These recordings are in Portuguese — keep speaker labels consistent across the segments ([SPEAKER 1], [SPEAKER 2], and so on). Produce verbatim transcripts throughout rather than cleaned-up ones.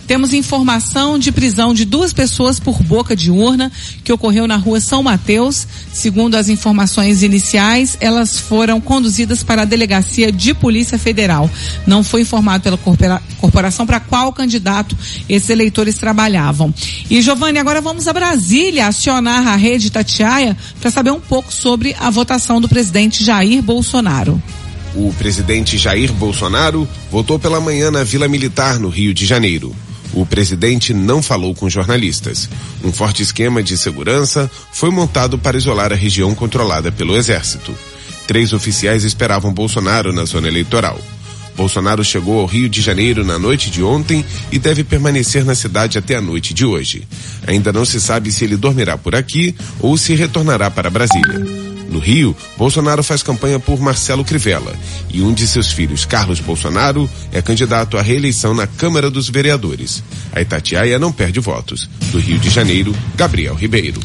[SPEAKER 1] temos informação de prisão de duas pessoas por boca de urna, que ocorreu na rua São Mateus. Segundo as informações iniciais, elas foram conduzidas para a delegacia de Polícia Federal. Não foi informado pela corpora, corporação para qual candidato esses eleitores trabalhavam. E, Giovanni, agora vamos a Brasília acionar a rede Itatiaia para saber um pouco sobre a votação do presidente Jair Bolsonaro.
[SPEAKER 2] O presidente Jair Bolsonaro votou pela manhã na Vila Militar, no Rio de Janeiro. O presidente não falou com jornalistas. Um forte esquema de segurança foi montado para isolar a região controlada pelo Exército. Três oficiais esperavam Bolsonaro na zona eleitoral. Bolsonaro chegou ao Rio de Janeiro na noite de ontem e deve permanecer na cidade até a noite de hoje. Ainda não se sabe se ele dormirá por aqui ou se retornará para Brasília. No Rio, Bolsonaro faz campanha por Marcelo Crivella e um de seus filhos, Carlos Bolsonaro, é candidato à reeleição na Câmara dos Vereadores. A Itatiaia não perde votos. Do Rio de Janeiro, Gabriel Ribeiro.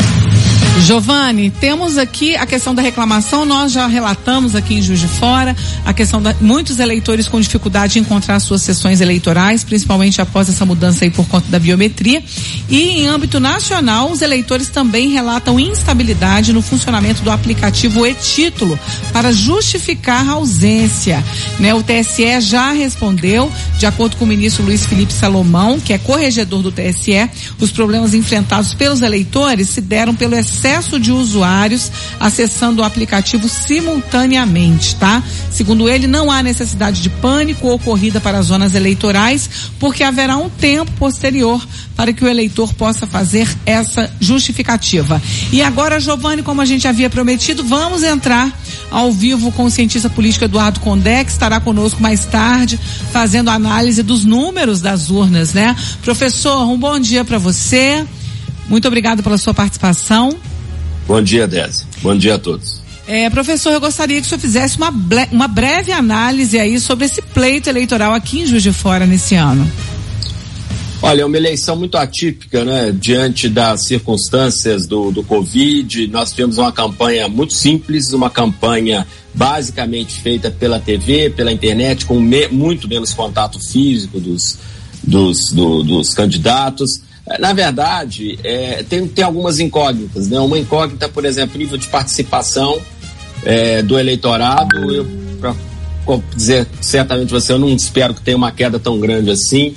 [SPEAKER 1] Giovanni, temos aqui a questão da reclamação, nós já relatamos aqui em Juiz de Fora, a questão de muitos eleitores com dificuldade de encontrar suas sessões eleitorais, principalmente após essa mudança aí por conta da biometria. E em âmbito nacional, os eleitores também relatam instabilidade no funcionamento do aplicativo e-Título para justificar a ausência. Né? O T S E já respondeu, de acordo com o ministro Luiz Felipe Salomão, que é corregedor do T S E, os problemas enfrentados pelos eleitores se deram pelo excesso de usuários acessando o aplicativo simultaneamente, tá? Segundo ele, não há necessidade de pânico ou corrida para as zonas eleitorais, porque haverá um tempo posterior para que o eleitor possa fazer essa justificativa. E agora, Giovanni, como a gente havia prometido, vamos entrar ao vivo com o cientista político Eduardo Condé, que estará conosco mais tarde, fazendo análise dos números das urnas, né? Professor, um bom dia para você. Muito obrigado pela sua participação.
[SPEAKER 3] Bom dia, Désia. Bom dia a todos.
[SPEAKER 1] É, professor, eu gostaria que o senhor fizesse uma, ble- uma breve análise aí sobre esse pleito eleitoral aqui em Juiz de Fora nesse ano.
[SPEAKER 3] Olha, é uma eleição muito atípica, né? Diante das circunstâncias do, do Covid, nós tivemos uma campanha muito simples, uma campanha basicamente feita pela T V, pela internet, com me, muito menos contato físico dos, dos, do, dos candidatos. Na verdade, é, tem, tem algumas incógnitas, né? Uma incógnita, por exemplo, nível de participação é, do eleitorado. Eu, para dizer certamente você, eu não espero que tenha uma queda tão grande assim.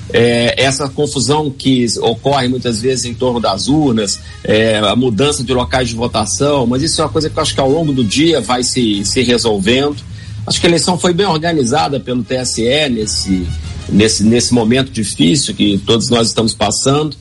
[SPEAKER 3] É, essa confusão que ocorre muitas vezes em torno das urnas, é, a mudança de locais de votação, mas isso é uma coisa que eu acho que ao longo do dia vai se, se resolvendo. Acho que a eleição foi bem organizada pelo T S E nesse... Nesse, nesse momento difícil que todos nós estamos passando.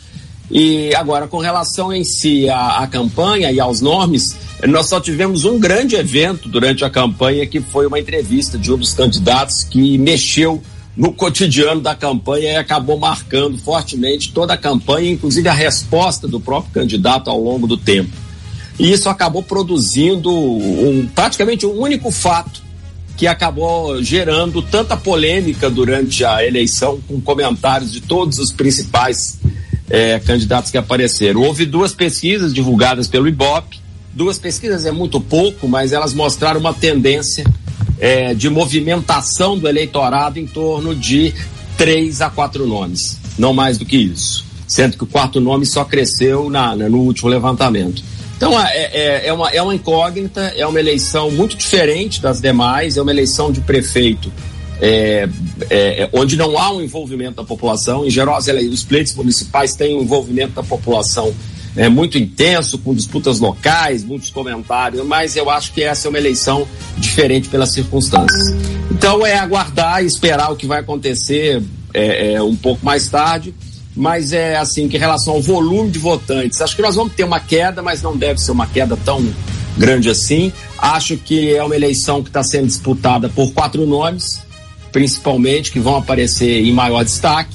[SPEAKER 3] E agora, com relação em si à, à campanha e aos nomes, nós só tivemos um grande evento durante a campanha, que foi uma entrevista de um dos candidatos que mexeu no cotidiano da campanha e acabou marcando fortemente toda a campanha, inclusive a resposta do próprio candidato ao longo do tempo. E isso acabou produzindo um, praticamente um único fato que acabou gerando tanta polêmica durante a eleição, com comentários de todos os principais eh, candidatos que apareceram. Houve duas pesquisas divulgadas pelo Ibope, duas pesquisas é muito pouco, mas elas mostraram uma tendência eh, de movimentação do eleitorado em torno de três a quatro nomes, não mais do que isso, sendo que o quarto nome só cresceu na, na, no último levantamento. Então é, é, é, uma, é uma incógnita, é uma eleição muito diferente das demais, é uma eleição de prefeito é, é, onde não há um envolvimento da população. Em geral, os pleitos municipais têm um envolvimento da população é, muito intenso, com disputas locais, muitos comentários, mas eu acho que essa é uma eleição diferente pelas circunstâncias. Então é aguardar e esperar o que vai acontecer é, é, um pouco mais tarde. Mas é assim, que em relação ao volume de votantes, acho que nós vamos ter uma queda, mas não deve ser uma queda tão grande assim. Acho que é uma eleição que está sendo disputada por quatro nomes, principalmente, que vão aparecer em maior destaque,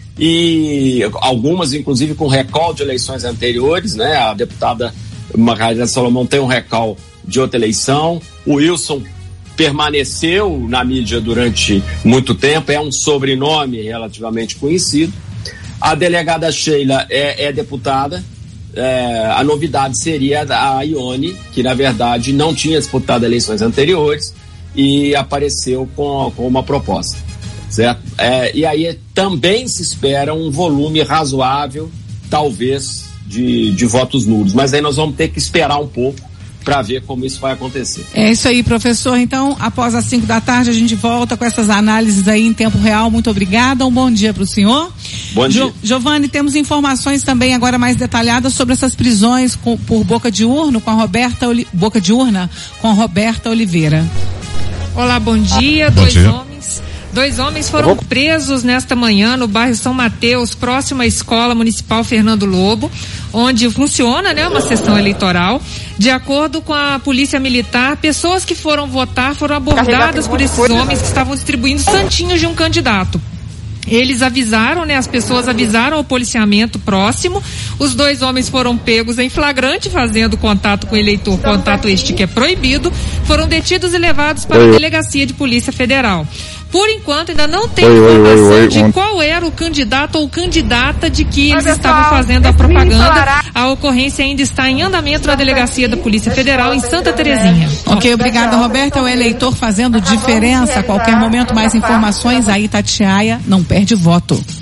[SPEAKER 3] e algumas, inclusive, com recall de eleições anteriores, né? A deputada Margarida Salomão tem um recall de outra eleição, o Wilson permaneceu na mídia durante muito tempo, é um sobrenome relativamente conhecido. A delegada Sheila é, é deputada, é, a novidade seria a Ione, que na verdade não tinha disputado eleições anteriores e apareceu com, com uma proposta. certo? É, e aí também se espera um volume razoável, talvez, de, de votos nulos. Mas aí nós vamos ter que esperar um pouco para ver como isso vai acontecer.
[SPEAKER 1] É isso aí, professor. Então, após as cinco da tarde, a gente volta com essas análises aí em tempo real. Muito obrigada. Um bom dia para o senhor.
[SPEAKER 3] Bom dia. Jo,
[SPEAKER 1] Giovanni, temos informações também agora mais detalhadas sobre essas prisões com, por boca de urno com a Roberta boca de urna com a Roberta Oliveira.
[SPEAKER 4] Olá, bom dia.
[SPEAKER 5] Bom
[SPEAKER 4] Dois
[SPEAKER 5] dia.
[SPEAKER 4] homens. Dois homens foram presos nesta manhã no bairro São Mateus, próximo à Escola Municipal Fernando Lobo, onde funciona, né, uma sessão eleitoral. De acordo com a Polícia Militar, pessoas que foram votar foram abordadas por esses homens que estavam distribuindo santinhos de um candidato. Eles avisaram, né? As pessoas avisaram o policiamento próximo. Os dois homens foram pegos em flagrante fazendo contato com o eleitor, contato este que é proibido. Foram detidos e levados para a Delegacia de Polícia Federal. Por enquanto, ainda não tem
[SPEAKER 5] oi,
[SPEAKER 4] informação
[SPEAKER 5] oi, oi,
[SPEAKER 4] de
[SPEAKER 5] oi.
[SPEAKER 4] qual era o candidato ou candidata de que eles estavam fazendo a propaganda. A ocorrência ainda está em andamento na Delegacia da Polícia Federal em Santa Terezinha.
[SPEAKER 1] Ok, obrigada, Roberta. O eleitor fazendo diferença. A qualquer momento, mais informações aí, Itatiaia não perde voto.